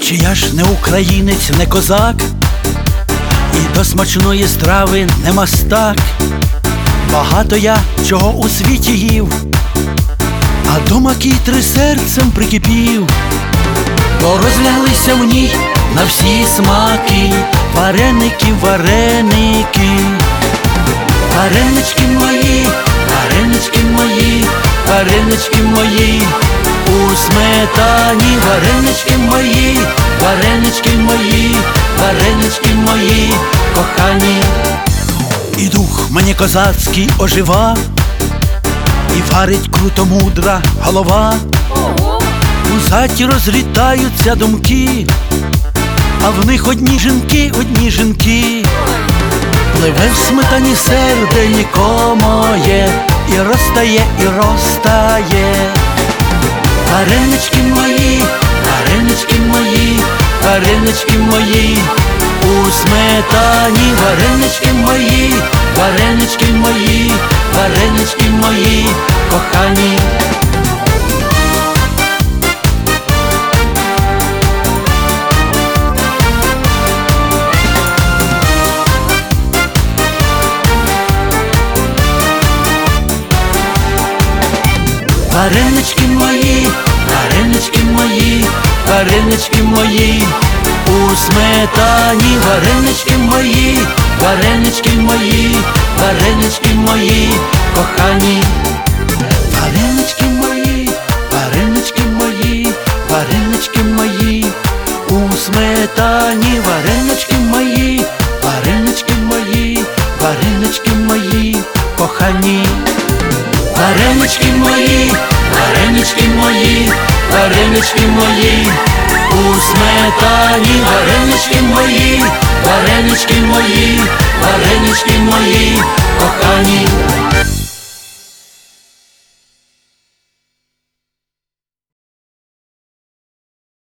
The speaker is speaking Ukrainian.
Чи я ж не українець, не козак, і до смачної страви не мастак. Багато я чого у світі їв, а до макітри серцем прикипів. Бо розляглися в ній на всі смаки вареники, вареники. Варенички мої, варенички мої, варенички мої, у сметані. Варенички мої, варенички мої, варенички мої, кохані. І дух мені козацький ожива, і варить круто мудра голова. У заті розлітаються думки, а в них одні жінки, одні жінки. Пливе в сметані серденько моє, і розтає, і розтає. Варенички мої, варенички мої, варенички мої, у сметані. Варенички мої, варенички мої, варенички мої, кохані. Варенички мої, варенички мої, варенички мої, у сметані. Варенички мої, варенички мої, варенички мої, кохані. Варенички мої, варенички мої, варенички мої, у сметані. Варенички мої, варенички мої, варенички мої, кохані. Варенички мої, варенички мої, варенички мої, у сметані. Варенички мої, варенички мої, варенички мої, кохані.